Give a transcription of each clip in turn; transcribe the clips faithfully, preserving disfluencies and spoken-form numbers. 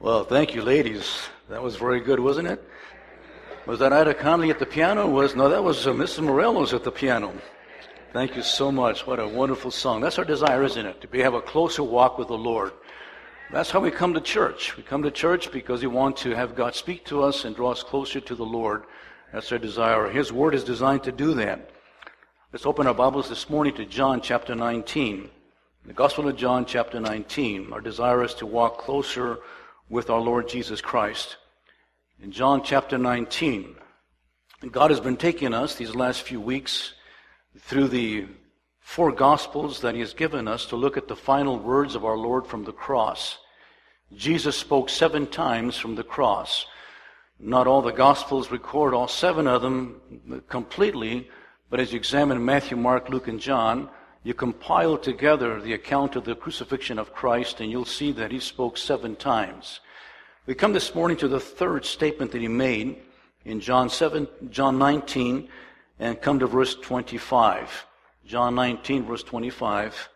Well, thank you, ladies. That was very good, wasn't it? Was that Ida Conley at the piano? Was no, that was uh, Missus Morelos at the piano. Thank you so much. What a wonderful song. That's our desire, isn't it? To be, have a closer walk with the Lord. That's how we come to church. We come to church because we want to have God speak to us and draw us closer to the Lord. That's our desire. His Word is designed to do that. Let's open our Bibles this morning to John chapter nineteen. The Gospel of John chapter nineteen. Our desire is to walk closer with our Lord Jesus Christ. In John chapter nineteen, God has been taking us these last few weeks through the four Gospels that He has given us to look at the final words of our Lord from the cross. Jesus spoke seven times from the cross. Not all the Gospels record all seven of them completely, but as you examine Matthew, Mark, Luke, and John, you compile together the account of the crucifixion of Christ, and you'll see that He spoke seven times. We come this morning to the third statement that He made in John seven, John nineteen, and come to verse twenty-five. John nineteen, verse twenty-five.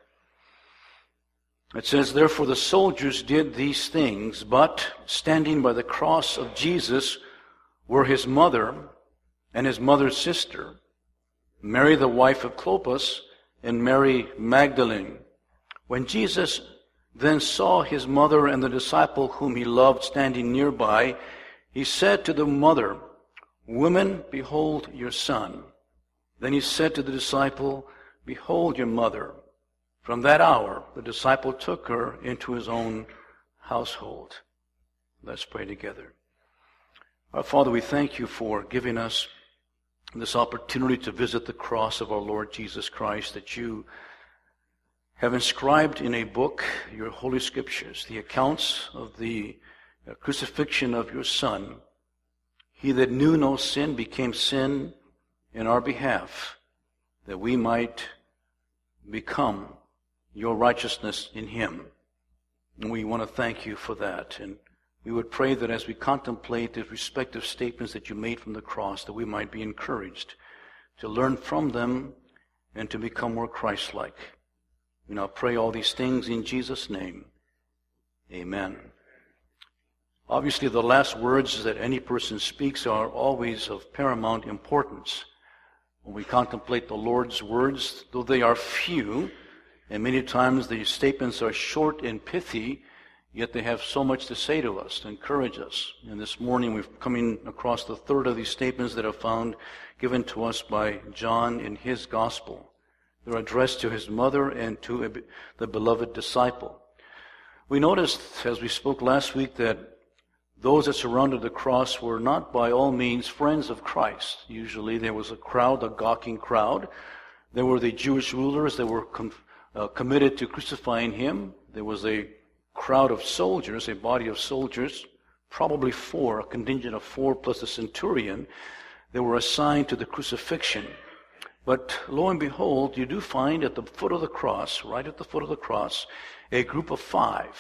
It says, "Therefore the soldiers did these things, but standing by the cross of Jesus were His mother and His mother's sister, Mary the wife of Clopas, and Mary Magdalene. When Jesus then saw His mother and the disciple whom He loved standing nearby, He said to the mother, 'Woman, behold your son.' Then He said to the disciple, 'Behold your mother.' From that hour, the disciple took her into his own household." Let's pray together. Our Father, we thank You for giving us this opportunity to visit the cross of our Lord Jesus Christ, that You have inscribed in a book, Your Holy Scriptures, the accounts of the crucifixion of Your Son. He that knew no sin became sin in our behalf, that we might become Your righteousness in Him. And we want to thank You for that. And we would pray that as we contemplate the respective statements that You made from the cross, that we might be encouraged to learn from them and to become more Christ-like. We now pray all these things in Jesus' name. Amen. Obviously, the last words that any person speaks are always of paramount importance. When we contemplate the Lord's words, though they are few, and many times the statements are short and pithy, yet they have so much to say to us, to encourage us. And this morning we've come across the third of these statements that are found given to us by John in his gospel. They're addressed to his mother and to the beloved disciple. We noticed, as we spoke last week, that those that surrounded the cross were not by all means friends of Christ. Usually there was a crowd, a gawking crowd. There were the Jewish rulers that were com- uh, committed to crucifying Him. There was a crowd of soldiers, a body of soldiers, probably four, a contingent of four plus a centurion, that were assigned to the crucifixion. But lo and behold, you do find at the foot of the cross, right at the foot of the cross, a group of five.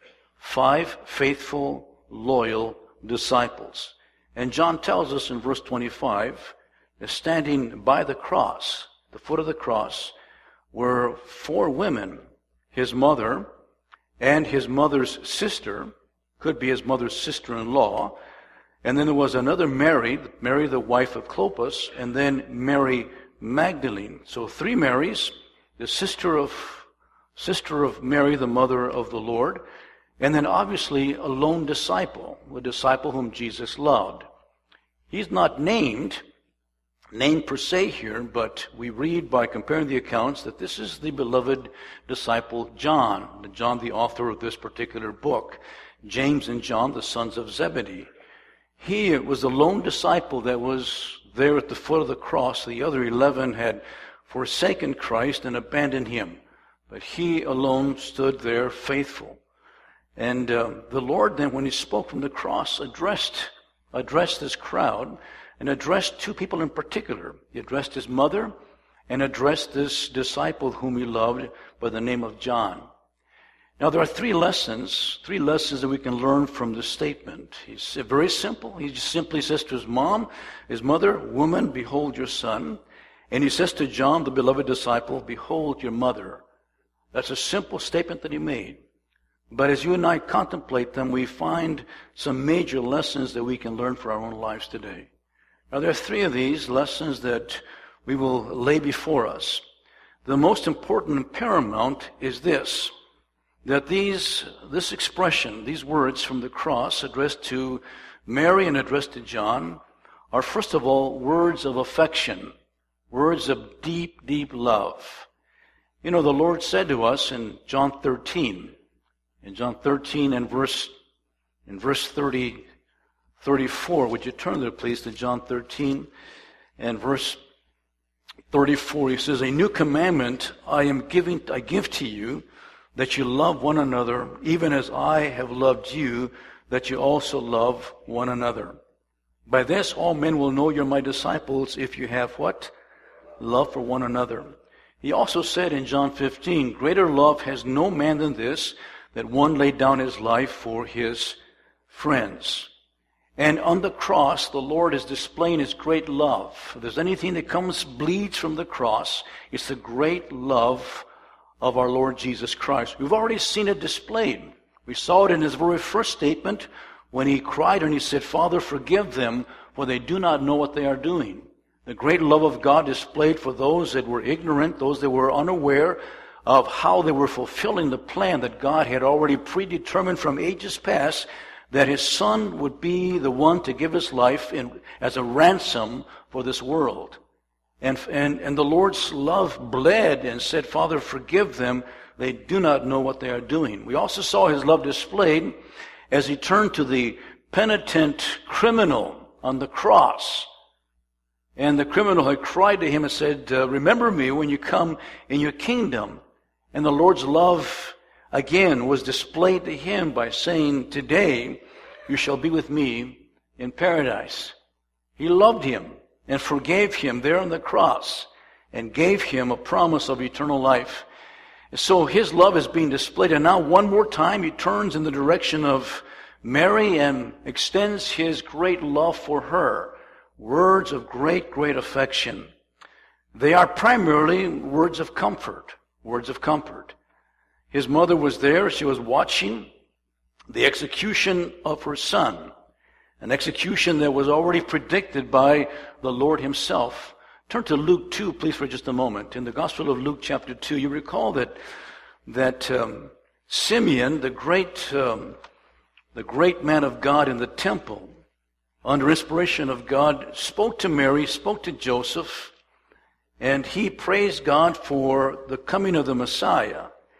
Five faithful, loyal disciples. And John tells us in verse twenty-five, that standing by the cross, the foot of the cross, were four women, His mother and His mother's sister, could be His mother's sister-in-law, and then there was another Mary, Mary the wife of Clopas, and then Mary Magdalene. So three Marys, the sister of sister of Mary, the mother of the Lord, and then obviously a lone disciple, the disciple whom Jesus loved. He's not named, named per se here, but we read by comparing the accounts that this is the beloved disciple John, John the author of this particular book, James and John, the sons of Zebedee. He was the lone disciple that was there at the foot of the cross. The other eleven had forsaken Christ and abandoned Him, but he alone stood there faithful. And uh, the Lord then, when He spoke from the cross, addressed addressed this crowd and addressed two people in particular. He addressed His mother and addressed this disciple whom He loved by the name of John. Now there are three lessons, three lessons that we can learn from this statement. He's very simple. He just simply says to his mom, his mother, "Woman, behold your son." And He says to John, the beloved disciple, "Behold your mother." That's a simple statement that He made. But as you and I contemplate them, we find some major lessons that we can learn for our own lives today. Now, there are three of these lessons that we will lay before us. The most important and paramount is this, that these, this expression, these words from the cross addressed to Mary and addressed to John are, first of all, words of affection, words of deep, deep love. You know, the Lord said to us in John thirteen, in John thirteen and verse, in verse thirty, thirty-four, would you turn there, please, to John thirteen and verse thirty-four. He says, "A new commandment I am giving, I give to you, that you love one another, even as I have loved you, that you also love one another. By this all men will know you're my disciples, if you have" what? Love for one another. He also said in John fifteen, "Greater love has no man than this, that one laid down his life for his friends." And on the cross, the Lord is displaying His great love. If there's anything that comes, bleeds from the cross, it's the great love of our Lord Jesus Christ. We've already seen it displayed. We saw it in His very first statement when He cried and He said, "Father, forgive them, for they do not know what they are doing." The great love of God displayed for those that were ignorant, those that were unaware of how they were fulfilling the plan that God had already predetermined from ages past, that His Son would be the one to give His life in, as a ransom for this world. And, and, and the Lord's love bled and said, "Father, forgive them. They do not know what they are doing." We also saw His love displayed as He turned to the penitent criminal on the cross. And the criminal had cried to Him and said, uh, "Remember me when you come in your kingdom." And the Lord's love again was displayed to him by saying, "Today you shall be with me in paradise." He loved him and forgave him there on the cross and gave him a promise of eternal life. So His love is being displayed. And now one more time He turns in the direction of Mary and extends His great love for her. Words of great, great affection. They are primarily words of comfort. Words of comfort. His mother was there. She was watching the execution of her son. An execution that was already predicted by the Lord Himself. Turn to Luke two, please, for just a moment. In the Gospel of Luke chapter two, you recall that that um, Simeon, the great, um, the great man of God in the temple, under inspiration of God, spoke to Mary, spoke to Joseph, and he praised God for the coming of the Messiah.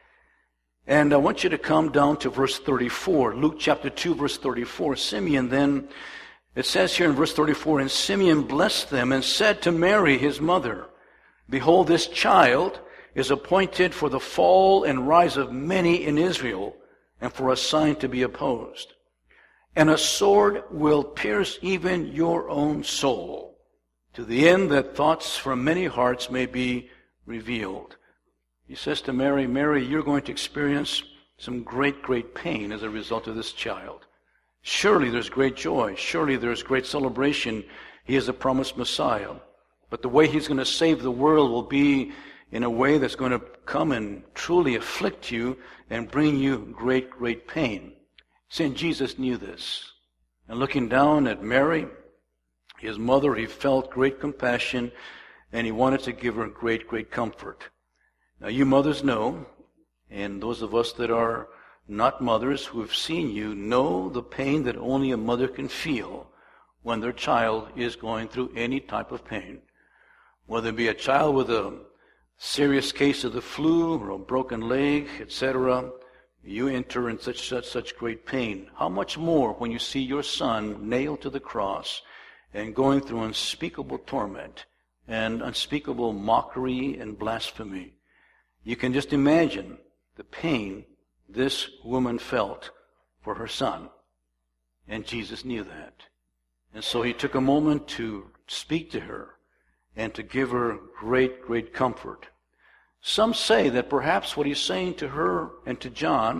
And I want you to come down to verse thirty-four. Luke chapter two, verse thirty-four. Simeon then, it says here in verse thirty-four, "And Simeon blessed them and said to Mary, his mother, Behold, this child is appointed for the fall and rise of many in Israel, and for a sign to be opposed. And a sword will pierce even your own soul, to the end that thoughts from many hearts may be revealed." He says to Mary, "Mary, you're going to experience some great, great pain as a result of this child. Surely there's great joy. Surely there's great celebration. He is the promised Messiah. But the way He's going to save the world will be in a way that's going to come and truly afflict you and bring you great, great pain." Saint Jesus knew this. And looking down at Mary, His mother, He felt great compassion, and He wanted to give her great, great comfort. Now, you mothers know, and those of us that are not mothers who have seen you, know the pain that only a mother can feel when their child is going through any type of pain. Whether it be a child with a serious case of the flu or a broken leg, et cetera, you enter in such, such, such great pain. How much more when you see your son nailed to the cross and going through unspeakable torment and unspeakable mockery and blasphemy. You can just imagine the pain this woman felt for her son. And Jesus knew that. And so He took a moment to speak to her and to give her great, great comfort. Some say that perhaps what He's saying to her and to John,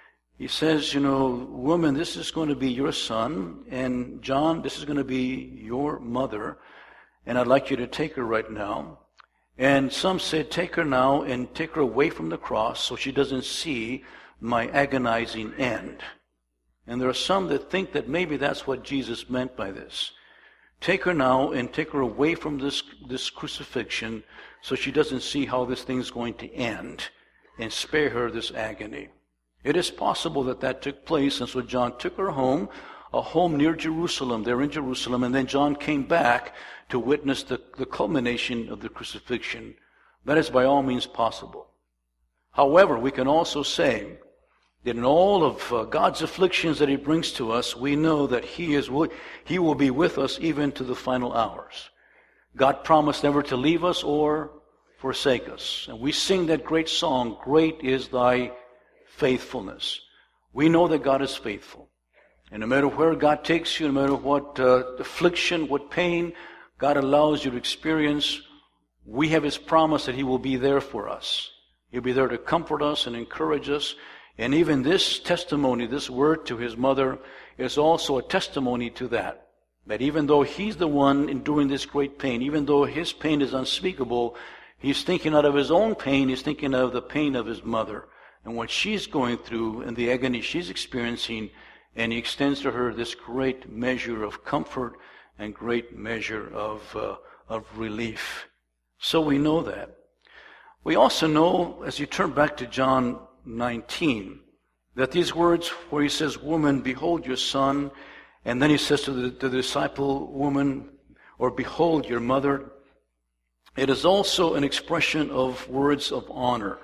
He says, you know, woman, this is going to be your son, and John, this is going to be your mother, and I'd like you to take her right now. And some say, take her now and take her away from the cross so she doesn't see my agonizing end. And there are some that think that maybe that's what Jesus meant by this. Take her now and take her away from this, this crucifixion so she doesn't see how this thing's going to end, and spare her this agony. It is possible that that took place, and so John took her home, a home near Jerusalem. They're in Jerusalem, and then John came back to witness the, the culmination of the crucifixion. That is by all means possible. However, we can also say that in all of uh, God's afflictions that He brings to us, we know that He is He will be with us even to the final hours. God promised never to leave us or forsake us. And we sing that great song, "Great is Thy faithfulness." We know that God is faithful. And no matter where God takes you, no matter what uh, affliction, what pain God allows you to experience, we have His promise that He will be there for us. He'll be there to comfort us and encourage us. And even this testimony, this word to His mother, is also a testimony to that. That even though He's the one enduring this great pain, even though His pain is unspeakable, He's thinking out of His own pain, He's thinking of the pain of His mother and what she's going through and the agony she's experiencing, and He extends to her this great measure of comfort and great measure of, uh, of relief. So we know that. We also know, as you turn back to John nineteen, that these words where He says, "Woman, behold your son," and then He says to the, to the disciple, "Woman," or "Behold your mother," it is also an expression of words of honor.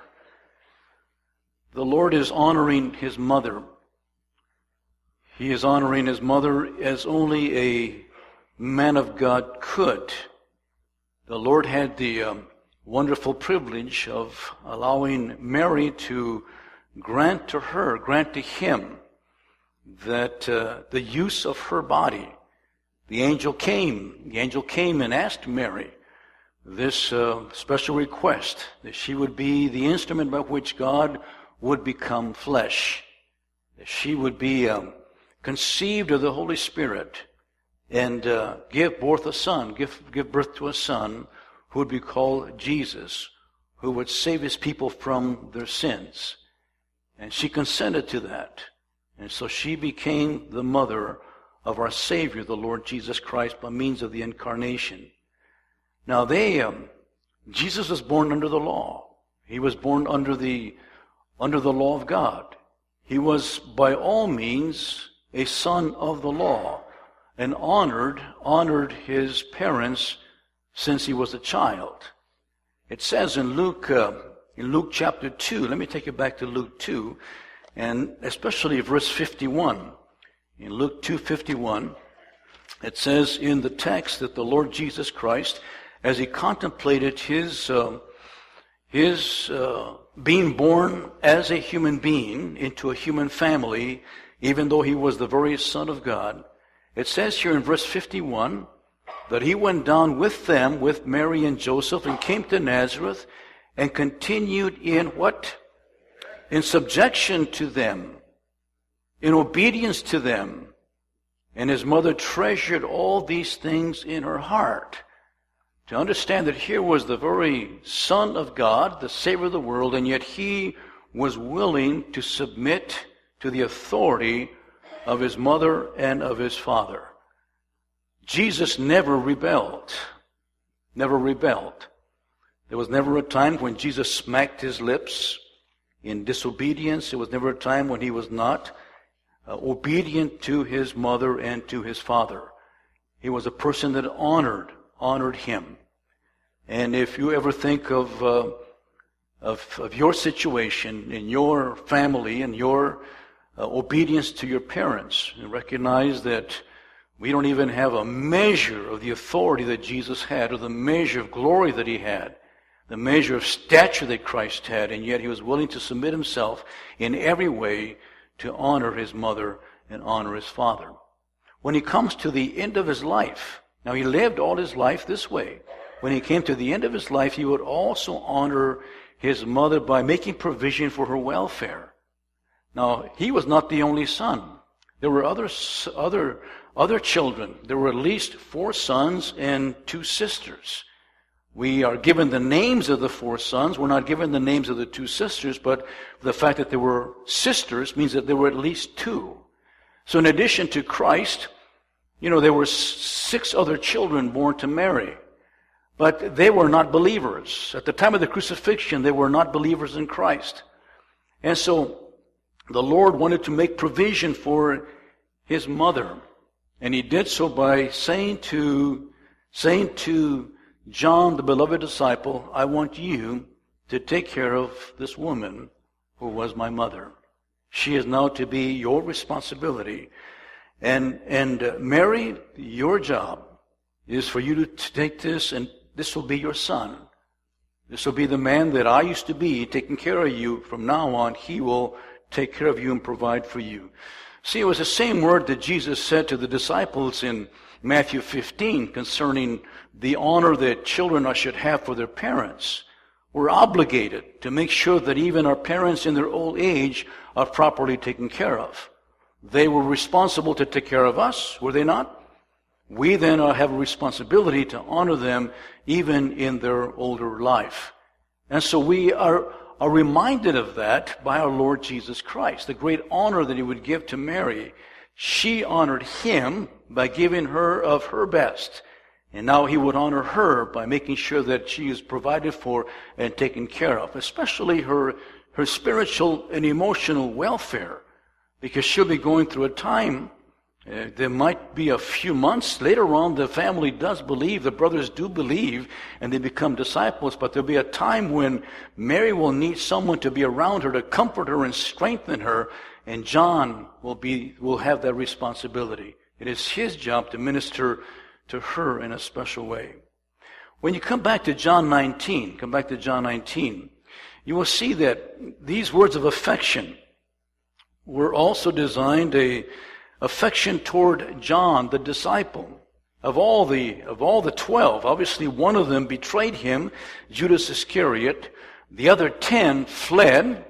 The Lord is honoring His mother. He is honoring His mother as only a man of God could. The Lord had the um, wonderful privilege of allowing Mary to grant to her, grant to Him, that uh, the use of her body. The angel came. The angel came and asked Mary this uh, special request, that she would be the instrument by which God would become flesh. That she would be um, conceived of the Holy Spirit and uh, give forth a son, give, give birth to a son who would be called Jesus, who would save His people from their sins. And she consented to that. And so she became the mother of our Savior, the Lord Jesus Christ, by means of the incarnation. Now they, um, Jesus was born under the law. He was born under the, under the law of God. He was by all means a son of the law, and honored, honored his parents since he was a child. It says in Luke, uh, in Luke chapter two, let me take you back to Luke two, and especially verse fifty-one. In Luke two fifty-one, it says in the text that the Lord Jesus Christ, as He contemplated His, uh, his uh, being born as a human being into a human family, even though He was the very Son of God, it says here in verse fifty-one that He went down with them, with Mary and Joseph, and came to Nazareth and continued in what? In subjection to them, in obedience to them. And His mother treasured all these things in her heart. To understand that here was the very Son of God, the Savior of the world, and yet He was willing to submit to the authority of His mother and of His father. Jesus never rebelled. Never rebelled. There was never a time when Jesus smacked His lips in disobedience. There was never a time when He was not uh, obedient to His mother and to His father. He was a person that honored, honored Him. And if you ever think of, uh, of, of your situation in your family and your uh, obedience to your parents, and recognize that we don't even have a measure of the authority that Jesus had, or the measure of glory that He had, the measure of stature that Christ had, and yet He was willing to submit Himself in every way to honor His mother and honor His father. When He comes to the end of His life, now He lived all His life this way. When He came to the end of His life, He would also honor His mother by making provision for her welfare. Now, He was not the only son. There were other, other, other children. There were at least four sons and two sisters. We are given the names of the four sons. We're not given the names of the two sisters, but the fact that they were sisters means that there were at least two. So in addition to Christ, you know, there were six other children born to Mary. But they were not believers. At the time of the crucifixion, they were not believers in Christ. And so the Lord wanted to make provision for his mother. And he did so by saying to, saying to John, the beloved disciple, I want you to take care of this woman who was my mother. She is now to be your responsibility. And, and uh, Mary, your job is for you to take this, and this will be your son. This will be the man that I used to be, taking care of you. From now on, he will take care of you and provide for you. See, it was the same word that Jesus said to the disciples in Matthew fifteen concerning the honor that children should have for their parents. We're obligated to make sure that even our parents in their old age are properly taken care of. They were responsible to take care of us, were they not? We then have a responsibility to honor them even in their older life. And so we are, are reminded of that by our Lord Jesus Christ, the great honor that he would give to Mary. She honored him by giving her of her best. And now he would honor her by making sure that she is provided for and taken care of, especially her, her spiritual and emotional welfare, because she'll be going through a time. Uh, there might be a few months later on, the family does believe, the brothers do believe, and they become disciples, but there'll be a time when Mary will need someone to be around her to comfort her and strengthen her, and John will be will have that responsibility. It is his job to minister to her in a special way. When you come back to John nineteen, come back to John nineteen, you will see that these words of affection were also designed a affection toward John, the disciple. Of all the of all the twelve, obviously one of them betrayed him, Judas Iscariot. The other ten fled.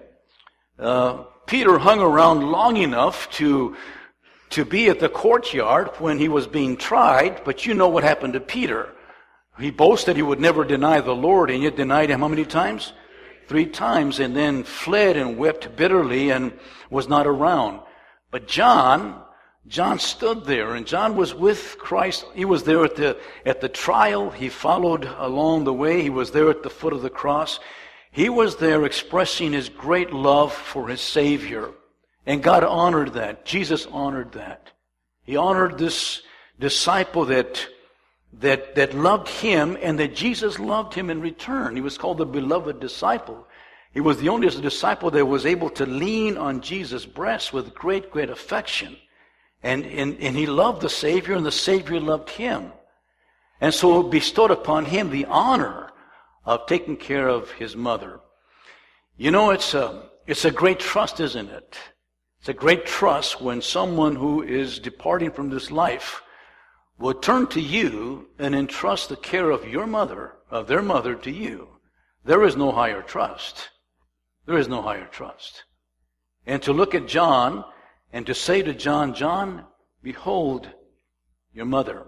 Uh, Peter hung around long enough to to be at the courtyard when he was being tried, but you know what happened to Peter. He boasted he would never deny the Lord, and yet denied him how many times? Three times, and then fled and wept bitterly and was not around. But John, John stood there, and John was with Christ. He was there at the at the trial. He followed along the way. He was there at the foot of the cross. He was there expressing his great love for his Savior. And God honored that. Jesus honored that. He honored this disciple that that that loved him, and that Jesus loved him in return. He was called the beloved disciple. He was the only disciple that was able to lean on Jesus' breast with great, great affection. And, and, and he loved the Savior, and the Savior loved him. And so bestowed upon him the honor of taking care of his mother. You know, it's a, it's a great trust, isn't it? It's a great trust when someone who is departing from this life will turn to you and entrust the care of your mother, of their mother, to you. There is no higher trust. There is no higher trust. And to look at John and to say to John, John, behold your mother,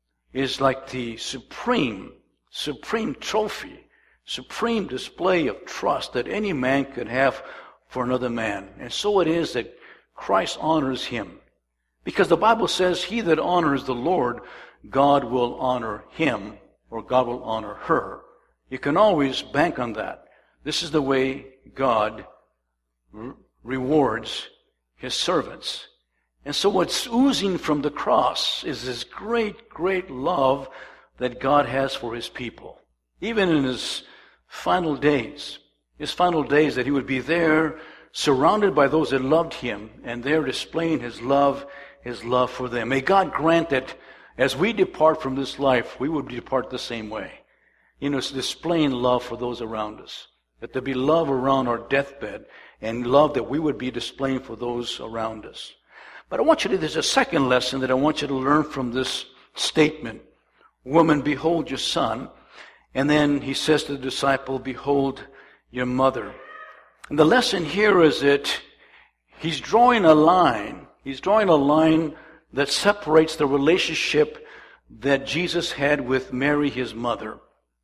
is like the supreme, supreme trophy, supreme display of trust that any man could have for another man. And so it is that Christ honors him. Because the Bible says, he that honors the Lord, God will honor him, or God will honor her. You can always bank on that. This is the way God re- rewards his servants. And so what's oozing from the cross is this great, great love that God has for his people. Even in his final days, his final days, that he would be there surrounded by those that loved him, and there displaying his love, his love for them. May God grant that as we depart from this life, we would depart the same way. You know, it's displaying love for those around us. That there be love around our deathbed, and love that we would be displaying for those around us. But I want you to, there's a second lesson that I want you to learn from this statement. Woman, behold your son. And then he says to the disciple, behold your mother. And the lesson here is that he's drawing a line. He's drawing a line that separates the relationship that Jesus had with Mary, his mother.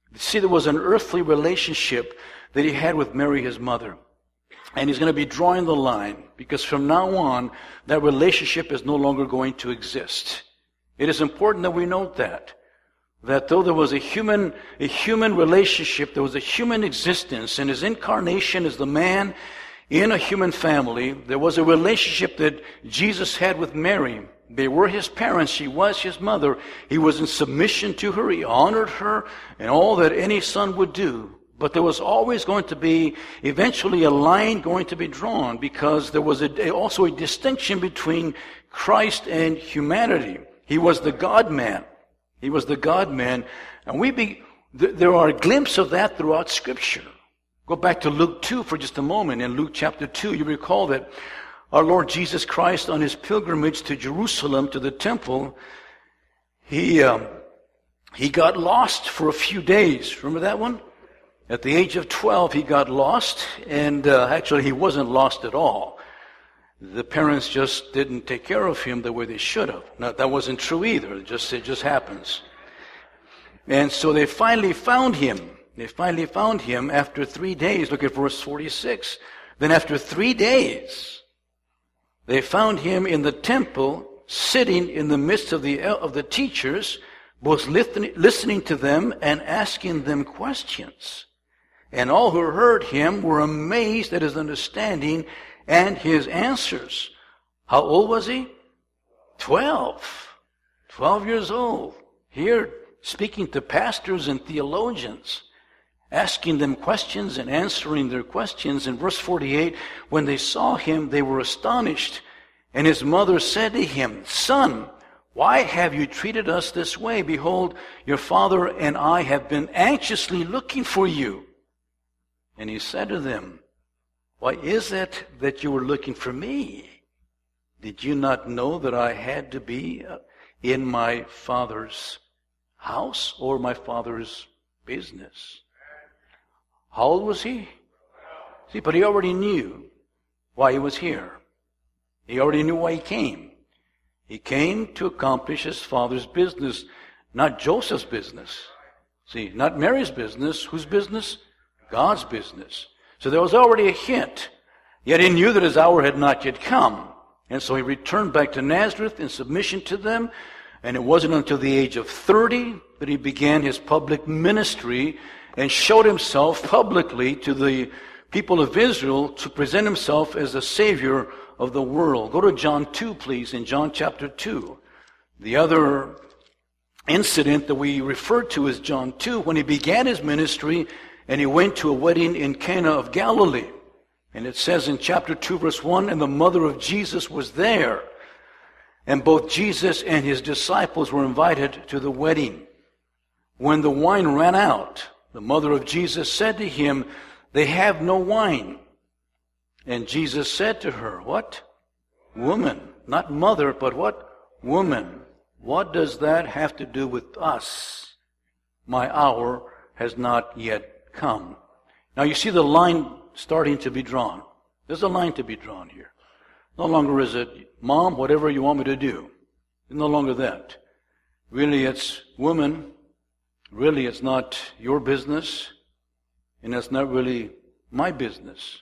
See, there was an earthly relationship that he had with Mary, his mother. And he's going to be drawing the line, because from now on, that relationship is no longer going to exist. It is important that we note that. That though there was a human, a human relationship, there was a human existence, and his incarnation as the man in a human family, there was a relationship that Jesus had with Mary. They were his parents. She was his mother. He was in submission to her. He honored her and all that any son would do. But there was always going to be eventually a line going to be drawn, because there was a, also a distinction between Christ and humanity. He was the God-man. He was the God-man. And we be, th- there are glimpses of that throughout Scripture. Go back to Luke two for just a moment. In Luke chapter two, you recall that our Lord Jesus Christ, on his pilgrimage to Jerusalem, to the temple, he, um, he got lost for a few days. Remember that one? At the age of twelve, he got lost, and uh, actually he wasn't lost at all. The parents just didn't take care of him the way they should have. Now, that wasn't true either. It just, it just happens. And so they finally found him. They finally found him after three days. Look at verse forty-six. Then after three days, they found him in the temple, sitting in the midst of the, of the teachers, both listening, listening to them and asking them questions. And all who heard him were amazed at his understanding and his answers. How old was he? Twelve. Twelve years old. Here, speaking to pastors and theologians, asking them questions and answering their questions. In verse forty-eight, when they saw him, they were astonished. And his mother said to him, "Son, why have you treated us this way? Behold, your father and I have been anxiously looking for you." And he said to them, "Why is it that you were looking for me? Did you not know that I had to be in my father's house or my father's business?" How old was he? See, but he already knew why he was here. He already knew why he came. He came to accomplish his father's business, not Joseph's business. See, not Mary's business. Whose business? God's business. So there was already a hint. Yet he knew that his hour had not yet come. And so he returned back to Nazareth in submission to them. And it wasn't until the age of thirty that he began his public ministry and showed himself publicly to the people of Israel to present himself as the Savior of the world. Go to John two, please, in John chapter two. The other incident that we refer to is John two, when he began his ministry and he went to a wedding in Cana of Galilee. And it says in chapter two, verse one, "And the mother of Jesus was there. And both Jesus and his disciples were invited to the wedding. When the wine ran out, the mother of Jesus said to him, 'They have no wine.' And Jesus said to her," what? "Woman," not mother, but what? "Woman, what does that have to do with us? My hour has not yet come." Now you see the line starting to be drawn. There's a line to be drawn here. No longer is it, "Mom, whatever you want me to do." It's no longer that. Really, it's, "Woman, really it's not your business, and it's not really my business.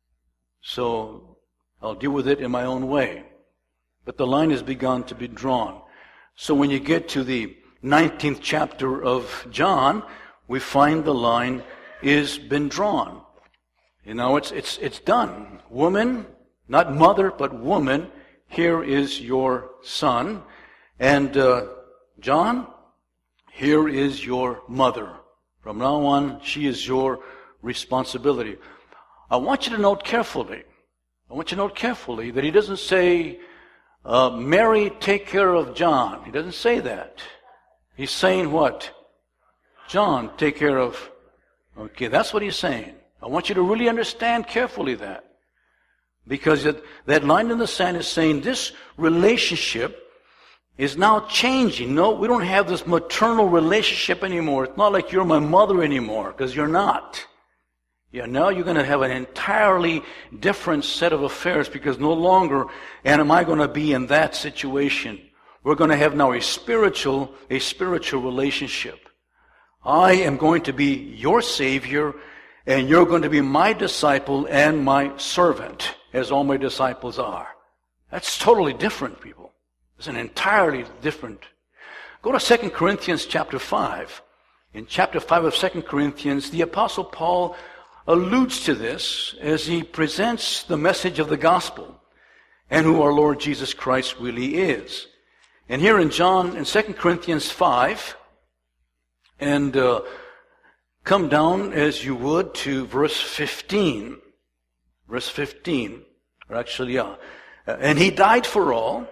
So I'll deal with it in my own way." But the line has begun to be drawn. So when you get to the nineteenth chapter of John, we find the line is been drawn. You know, it's it's it's done. "Woman," not mother, but woman, "here is your son." And uh, John, "Here is your mother. From now on, she is your responsibility." I want you to note carefully, I want you to note carefully that he doesn't say, uh, "Mary, take care of John." He doesn't say that. He's saying what? "John, take care of." Okay, that's what he's saying. I want you to really understand carefully that. Because it, that line in the sand is saying this relationship is now changing. No, we don't have this maternal relationship anymore. It's not like you're my mother anymore, because you're not. Yeah, now you're going to have an entirely different set of affairs, because no longer am I going to be in that situation. We're going to have now a spiritual, a spiritual relationship. I am going to be your Savior, and you're going to be my disciple and my servant, as all my disciples are. That's totally different, people. It's an entirely different. Go to Second Corinthians chapter five. In chapter five of Second Corinthians, the Apostle Paul alludes to this as he presents the message of the gospel and who our Lord Jesus Christ really is. And here in John, in Second Corinthians five, and uh, come down as you would to verse fifteen. Verse fifteen, or actually, yeah. And he died for all.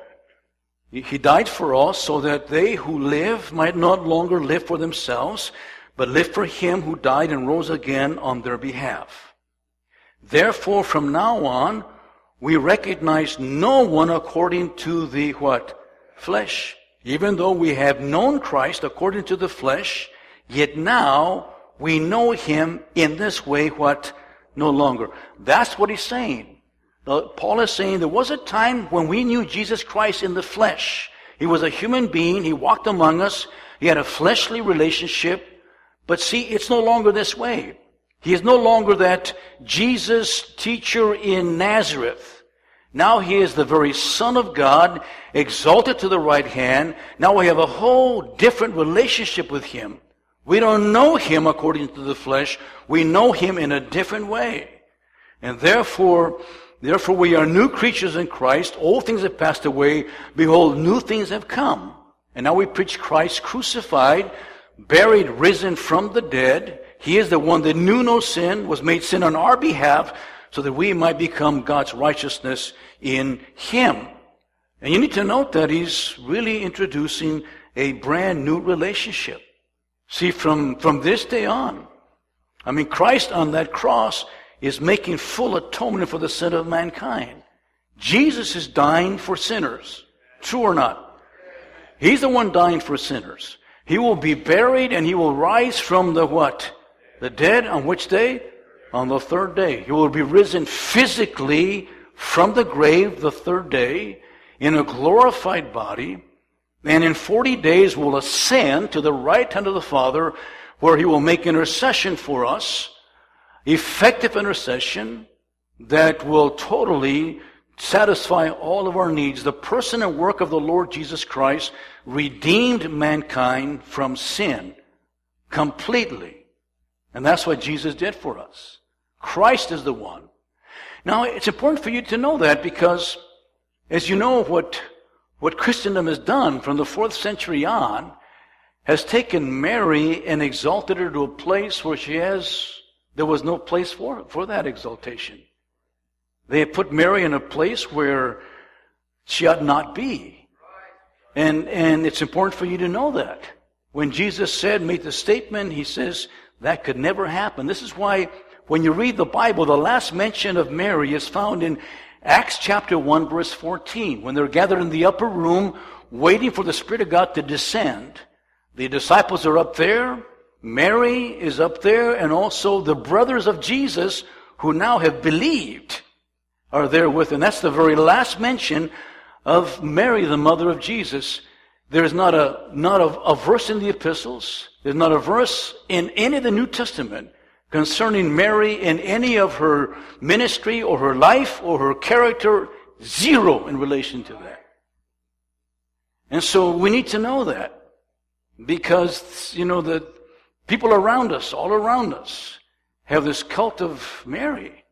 He died for all so that they who live might not longer live for themselves, but live for him who died and rose again on their behalf. Therefore, from now on, we recognize no one according to the what? Flesh. Even though we have known Christ according to the flesh, yet now we know him in this way, what? No longer. That's what he's saying. Paul is saying there was a time when we knew Jesus Christ in the flesh. He was a human being. He walked among us. He had a fleshly relationship. But see, it's no longer this way. He is no longer that Jesus teacher in Nazareth. Now he is the very Son of God, exalted to the right hand. Now we have a whole different relationship with him. We don't know him according to the flesh. We know him in a different way. And therefore, Therefore we are new creatures in Christ. Old things have passed away. Behold, new things have come. And now we preach Christ crucified, buried, risen from the dead. He is the one that knew no sin, was made sin on our behalf, so that we might become God's righteousness in him. And you need to note that he's really introducing a brand new relationship. See, from, from this day on, I mean, Christ on that cross is making full atonement for the sin of mankind. Jesus is dying for sinners. True or not? He's the one dying for sinners. He will be buried and he will rise from the what? The dead. On which day? On the third day. He will be risen physically from the grave the third day in a glorified body, and in forty days will ascend to the right hand of the Father, where he will make intercession for us. Effective intercession that will totally satisfy all of our needs. The person and work of the Lord Jesus Christ redeemed mankind from sin completely. And that's what Jesus did for us. Christ is the one. Now, it's important for you to know that because, as you know, what, what Christendom has done from the fourth century on has taken Mary and exalted her to a place where she has There was no place for, for that exaltation. They had put Mary in a place where she ought not be. And, and it's important for you to know that. When Jesus said, made the statement, he says, that could never happen. This is why when you read the Bible, the last mention of Mary is found in Acts chapter one, verse fourteen. When they're gathered in the upper room, waiting for the Spirit of God to descend. The disciples are up there. Mary is up there, and also the brothers of Jesus who now have believed are there with him. That's the very last mention of Mary, the mother of Jesus. There's not a not a, a verse in the epistles. There's not a verse in any of the New Testament concerning Mary in any of her ministry or her life or her character. Zero in relation to that. And so we need to know that because, you know, the people around us, all around us, have this cult of Mary.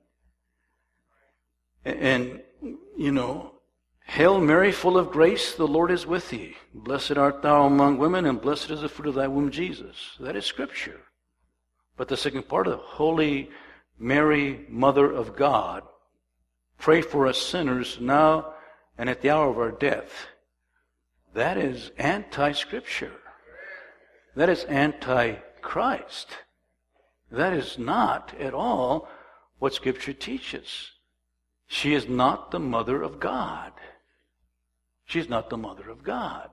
And, you know, Hail Mary, full of grace, the Lord is with thee. Blessed art thou among women, and blessed is the fruit of thy womb, Jesus. That is Scripture. But the second part of Holy Mary, Mother of God, pray for us sinners now and at the hour of our death. That is anti-Scripture. That is anti-Christ. That is not at all what Scripture teaches. She is not the mother of God. She's not the mother of God.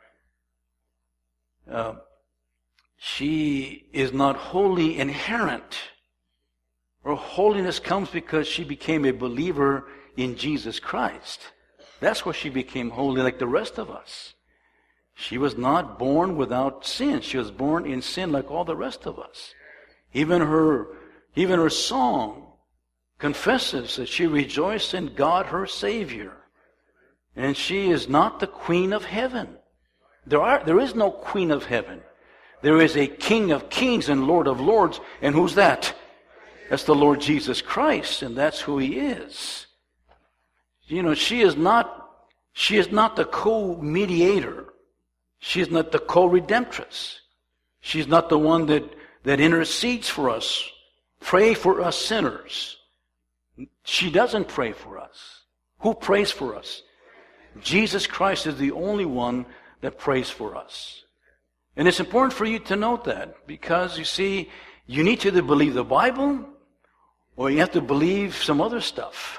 Uh, she is not wholly inherent. Her holiness comes because she became a believer in Jesus Christ. That's where she became holy like the rest of us. She was not born without sin. She was born in sin like all the rest of us. Even her, even her song confesses that she rejoiced in God, her Savior. And she is not the Queen of Heaven. There are, there is no Queen of Heaven. There is a King of Kings and Lord of Lords. And who's that? That's the Lord Jesus Christ, and that's who He is. You know, she is not, she is not the co-mediator. She is not the co-redemptress. She's not the one that, that intercedes for us. Pray for us sinners. She doesn't pray for us. Who prays for us? Jesus Christ is the only one that prays for us. And it's important for you to note that, because, you see, you need to either believe the Bible or you have to believe some other stuff.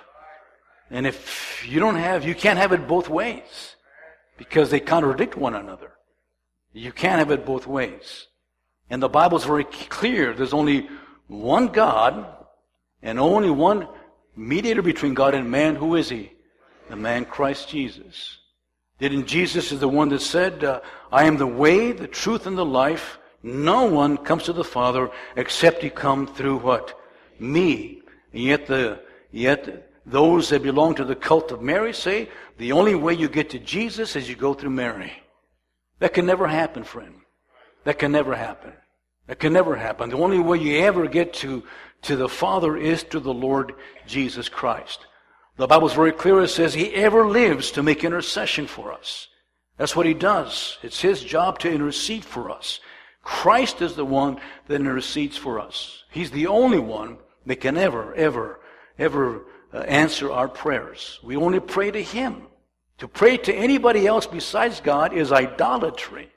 And if you don't have, you can't have it both ways, because they contradict one another. You can't have it both ways. And the Bible's very clear. There's only one God and only one mediator between God and man. Who is He? The man Christ Jesus. Didn't Jesus is the one that said, uh, I am the way, the truth, and the life. No one comes to the Father except He come through what? Me. And yet the yet those that belong to the cult of Mary say the only way you get to Jesus is you go through Mary. That can never happen, friend. That can never happen. That can never happen. The only way you ever get to, to the Father is through the Lord Jesus Christ. The Bible's very clear. It says He ever lives to make intercession for us. That's what He does. It's His job to intercede for us. Christ is the one that intercedes for us. He's the only one that can ever, ever, ever uh, answer our prayers. We only pray to Him. To pray to anybody else besides God is idolatry.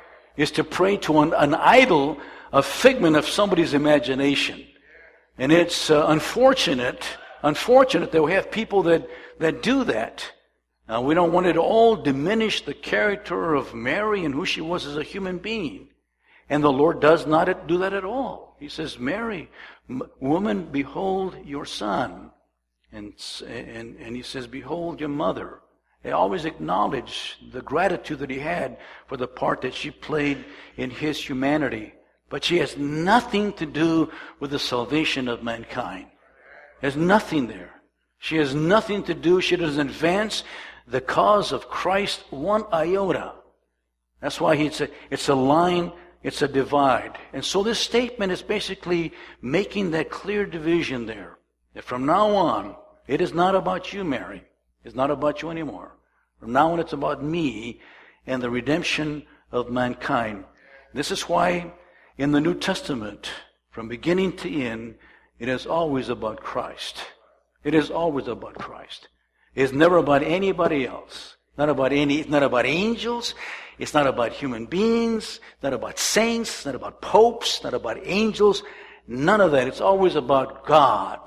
Is to pray to an, an idol, a figment of somebody's imagination. And it's uh, unfortunate, unfortunate that we have people that, that do that. Uh, we don't want it to all diminish the character of Mary and who she was as a human being. And the Lord does not do that at all. He says, Mary, woman, behold your son. And, and, and He says, behold your mother. They always acknowledge the gratitude that He had for the part that she played in His humanity. But she has nothing to do with the salvation of mankind. There's nothing there. She has nothing to do. She doesn't advance the cause of Christ one iota. That's why it's a, it's a line, it's a divide. And so this statement is basically making that clear division there. That from now on, it is not about you, Mary. It's not about you anymore. From now on, it's about me and the redemption of mankind. This is why in the New Testament, from beginning to end, it is always about Christ. It is always about Christ. It's never about anybody else. Not about any, it's not about angels. It's not about human beings. Not about saints. Not about popes. Not about angels. None of that. It's always about God.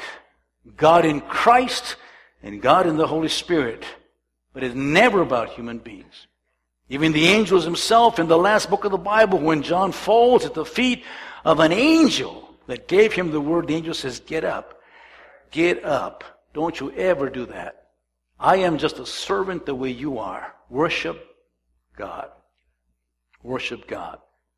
God in Christ and God in the Holy Spirit. But it's never about human beings. Even the angels themselves in the last book of the Bible, when John falls at the feet of an angel that gave him the word, the angel says, get up. Get up. Don't you ever do that. I am just a servant the way you are. Worship God. Worship God.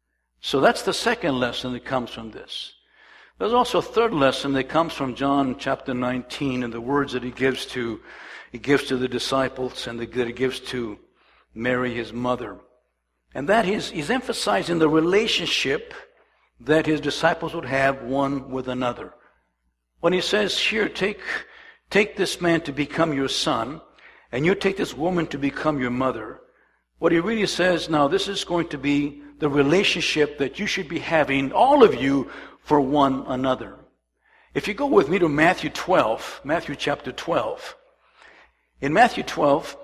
So that's the second lesson that comes from this. There's also a third lesson that comes from John chapter nineteen and the words that he gives to he gives to the disciples and that he gives to Mary, his mother. And that is, he's emphasizing the relationship that his disciples would have one with another. When he says, here, take, take this man to become your son, and you take this woman to become your mother, what he really says, now this is going to be the relationship that you should be having, all of you, for one another. If you go with me to Matthew twelve, Matthew chapter twelve. In Matthew twelve,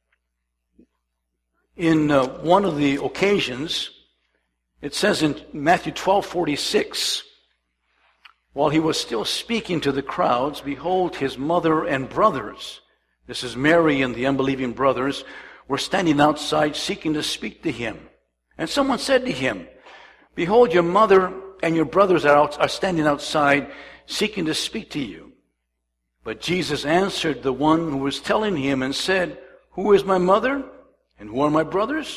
in uh, one of the occasions, it says in Matthew twelve forty-six, while he was still speaking to the crowds, behold, his mother and brothers, this is Mary and the unbelieving brothers, were standing outside seeking to speak to him. And someone said to him, behold, your mother and your brothers are, out, are standing outside seeking to speak to you. But Jesus answered the one who was telling him and said, who is my mother and who are my brothers?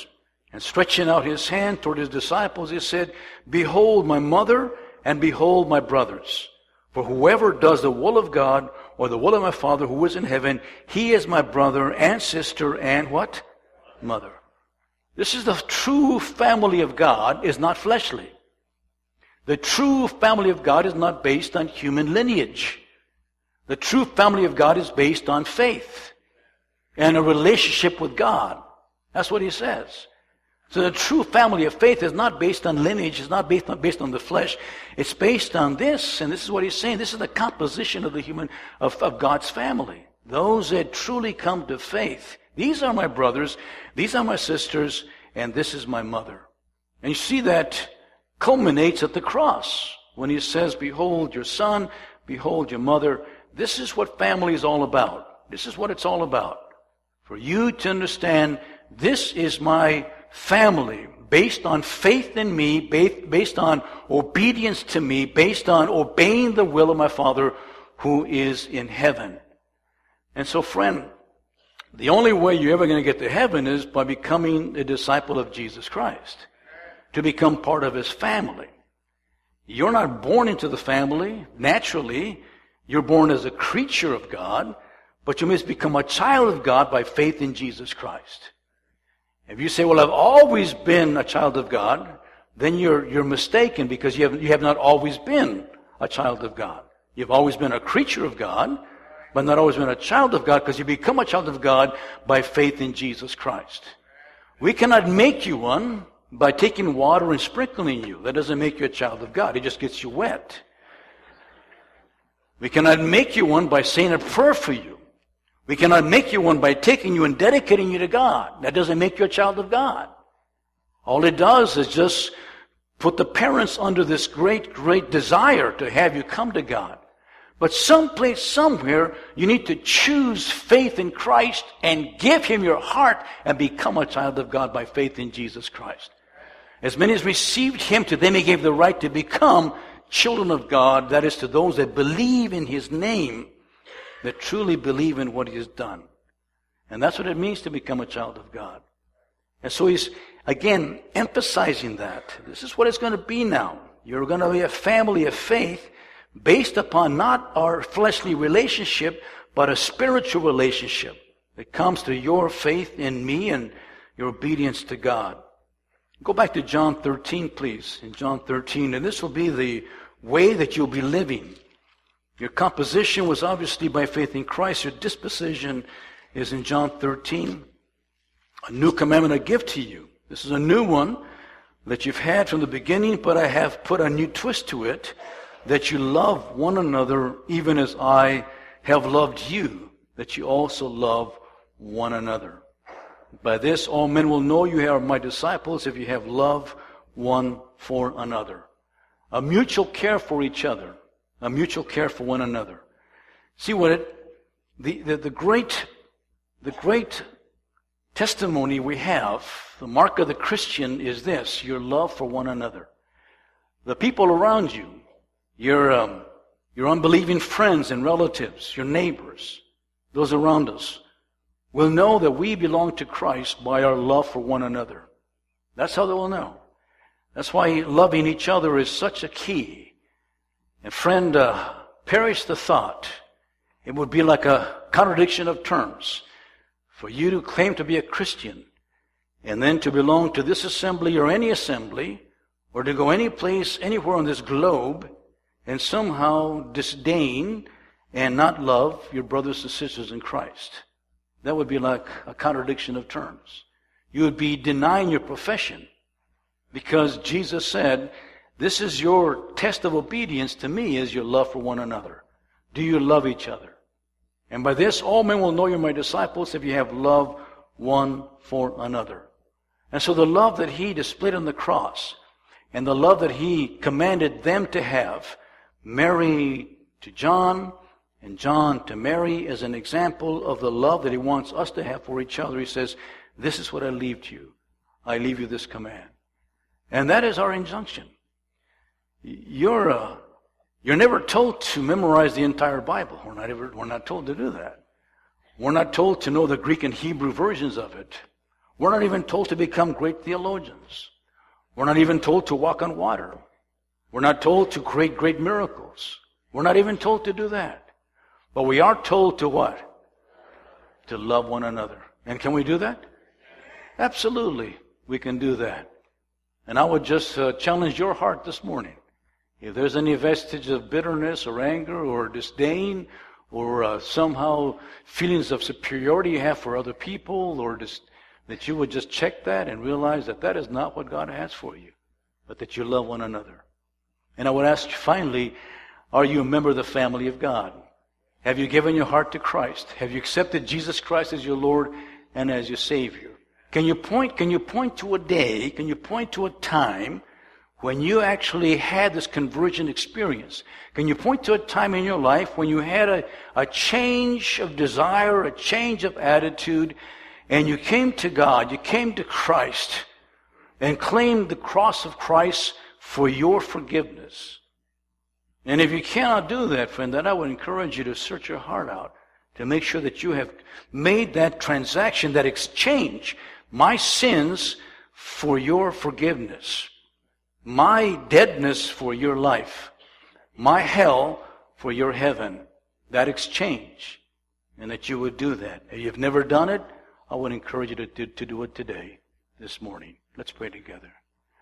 And stretching out his hand toward his disciples, he said, Behold my mother, and behold my brothers. For whoever does the will of God, or the will of my Father who is in heaven, he is my brother and sister and what? Mother. This is the true family of God, is not fleshly. The true family of God is not based on human lineage. The true family of God is based on faith and a relationship with God. That's what he says. So the true family of faith is not based on lineage, it's not based on, based on the flesh. It's based on this, and this is what he's saying. This is the composition of the human, of, of God's family. Those that truly come to faith. These are my brothers, these are my sisters, and this is my mother. And you see that culminates at the cross when he says, Behold your son, behold your mother. This is what family is all about. This is what it's all about. For you to understand, this is my family, based on faith in me, based on obedience to me, based on obeying the will of my Father who is in heaven. And so, friend, the only way you're ever going to get to heaven is by becoming a disciple of Jesus Christ, to become part of his family. You're not born into the family naturally. You're born as a creature of God, but you must become a child of God by faith in Jesus Christ. If you say, well, I've always been a child of God, then you're you're mistaken, because you have, you have not always been a child of God. You've always been a creature of God, but not always been a child of God, because you become a child of God by faith in Jesus Christ. We cannot make you one by taking water and sprinkling you. That doesn't make you a child of God. It just gets you wet. We cannot make you one by saying a prayer for you. We cannot make you one by taking you and dedicating you to God. That doesn't make you a child of God. All it does is just put the parents under this great, great desire to have you come to God. But someplace, somewhere, you need to choose faith in Christ and give him your heart and become a child of God by faith in Jesus Christ. As many as received him, to them he gave the right to become children of God, that is, to those that believe in his name, that truly believe in what he has done. And that's what it means to become a child of God. And so he's, again, emphasizing that. This is what it's going to be now. You're going to be a family of faith based upon not our fleshly relationship, but a spiritual relationship that comes through your faith in me and your obedience to God. Go back to John thirteen, please. In John thirteen, and this will be the way that you'll be living. Your composition was obviously by faith in Christ. Your disposition is in John thirteen. A new commandment I give to you. This is a new one that you've had from the beginning, but I have put a new twist to it, that you love one another even as I have loved you, that you also love one another. By this all men will know you are my disciples, if you have love one for another. A mutual care for each other. A mutual care for one another. See what it, the, the, the great, the great testimony we have, the mark of the Christian is this, your love for one another. The people around you, your, um, your unbelieving friends and relatives, your neighbors, those around us, will know that we belong to Christ by our love for one another. That's how they will know. That's why loving each other is such a key. And friend, uh, perish the thought. It would be like a contradiction of terms for you to claim to be a Christian and then to belong to this assembly or any assembly, or to go any place, anywhere on this globe, and somehow disdain and not love your brothers and sisters in Christ. That would be like a contradiction of terms. You would be denying your profession, because Jesus said, this is your test of obedience to me, is your love for one another. Do you love each other? And by this all men will know you're my disciples, if you have love one for another. And so the love that he displayed on the cross, and the love that he commanded them to have, Mary to John, and John to Mary, is an example of the love that he wants us to have for each other. He says, this is what I leave to you. I leave you this command. And that is our injunction. You're, uh, you're never told to memorize the entire Bible. We're not, ever, we're not told to do that. We're not told to know the Greek and Hebrew versions of it. We're not even told to become great theologians. We're not even told to walk on water. We're not told to create great miracles. We're not even told to do that. But we are told to what? To love one another. And can we do that? Absolutely, we can do that. And I would just uh, challenge your heart this morning. If there's any vestige of bitterness or anger or disdain or uh, somehow feelings of superiority you have for other people, or dis- that you would just check that and realize that that is not what God has for you, but that you love one another. And I would ask you finally, are you a member of the family of God? Have you given your heart to Christ? Have you accepted Jesus Christ as your Lord and as your Savior? Can you point, can you point to a day, can you point to a time when you actually had this conversion experience? Can you point to a time in your life when you had a, a change of desire, a change of attitude, and you came to God, you came to Christ, and claimed the cross of Christ for your forgiveness? And if you cannot do that, friend, then I would encourage you to search your heart out to make sure that you have made that transaction, that exchange, my sins for your forgiveness, my deadness for your life, my hell for your heaven, that exchange, and that you would do that. If you've never done it, I would encourage you to, to, to do it today, this morning. Let's pray together.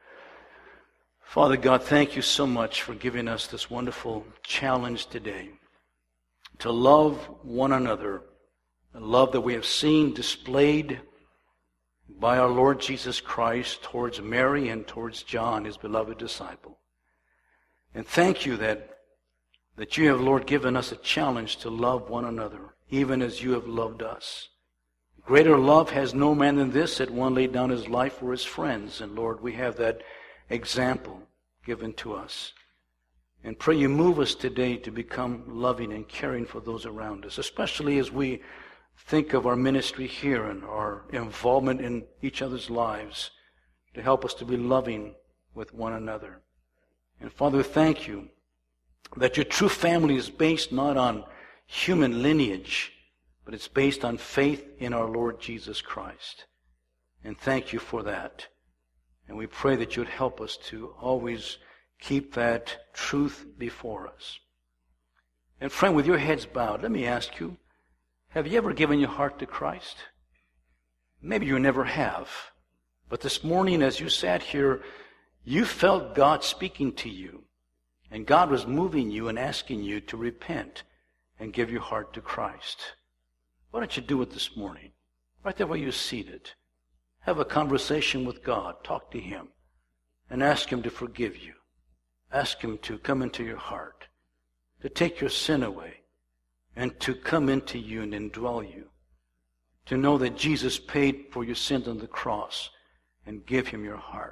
Father God, thank you so much for giving us this wonderful challenge today to love one another, a love that we have seen displayed by our Lord Jesus Christ towards Mary and towards John, his beloved disciple. And thank you that, that you have, Lord, given us a challenge to love one another, even as you have loved us. Greater love has no man than this, that one laid down his life for his friends. And Lord, we have that example given to us. And pray you move us today to become loving and caring for those around us, especially as we think of our ministry here and our involvement in each other's lives, to help us to be loving with one another. And Father, thank you that your true family is based not on human lineage, but it's based on faith in our Lord Jesus Christ. And thank you for that. And we pray that you would help us to always keep that truth before us. And friend, with your heads bowed, let me ask you, have you ever given your heart to Christ? Maybe you never have. But this morning as you sat here, you felt God speaking to you. And God was moving you and asking you to repent and give your heart to Christ. Why don't you do it this morning? Right there where you're seated. Have a conversation with God. Talk to Him. And ask Him to forgive you. Ask Him to come into your heart. To take your sin away. And to come into you and indwell you. To know that Jesus paid for your sins on the cross. And give Him your heart.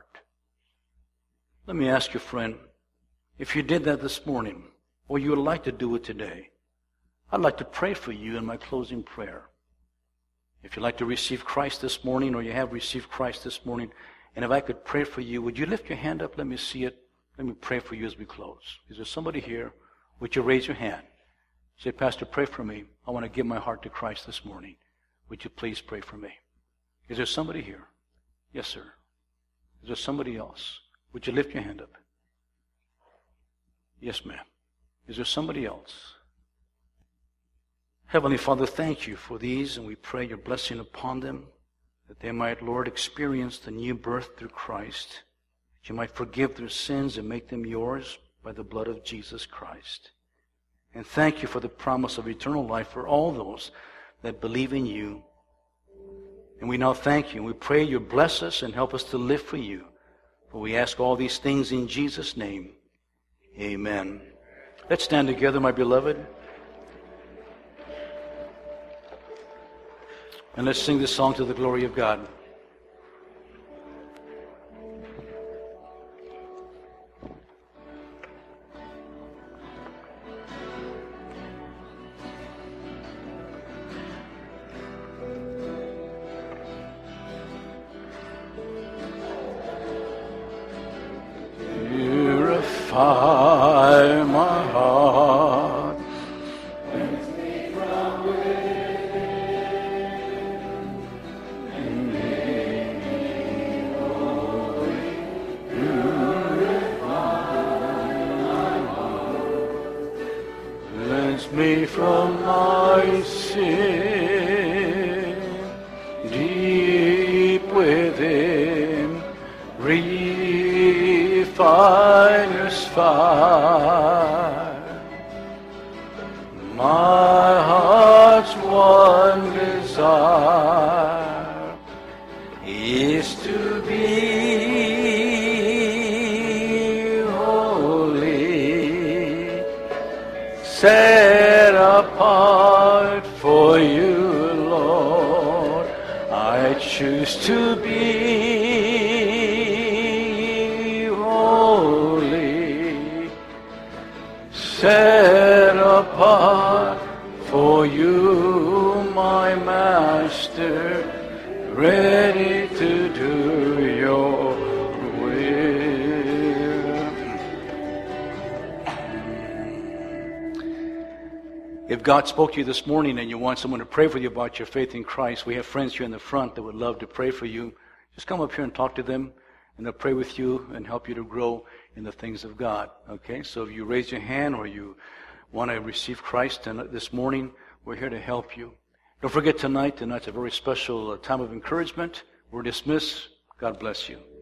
Let me ask you, friend, if you did that this morning, or you would like to do it today, I'd like to pray for you in my closing prayer. If you'd like to receive Christ this morning, or you have received Christ this morning, and if I could pray for you, would you lift your hand up? Let me see it. Let me pray for you as we close. Is there somebody here? Would you raise your hand? Say, Pastor, pray for me. I want to give my heart to Christ this morning. Would you please pray for me? Is there somebody here? Yes, sir. Is there somebody else? Would you lift your hand up? Yes, ma'am. Is there somebody else? Heavenly Father, thank you for these, and we pray your blessing upon them, that they might, Lord, experience the new birth through Christ, that you might forgive their sins and make them yours by the blood of Jesus Christ. And thank you for the promise of eternal life for all those that believe in you. And we now thank you, and we pray you bless us and help us to live for you. For we ask all these things in Jesus' name. Amen. Let's stand together, my beloved. And let's sing this song to the glory of God. Purify my heart. Cleanse me from within. from my sin, deep within, refiner's fire. My heart's one desire is to be holy, set apart for you, Lord. I choose to be holy, set apart for you, my Master, ready to do your will. If God spoke to you this morning and you want someone to pray for you about your faith in Christ, we have friends here in the front that would love to pray for you. Just come up here and talk to them, and they'll pray with you and help you to grow in the things of God. Okay? So if you raise your hand or you want to receive Christ and this morning, we're here to help you. Don't forget tonight. Tonight's a very special time of encouragement. We're dismissed. God bless you.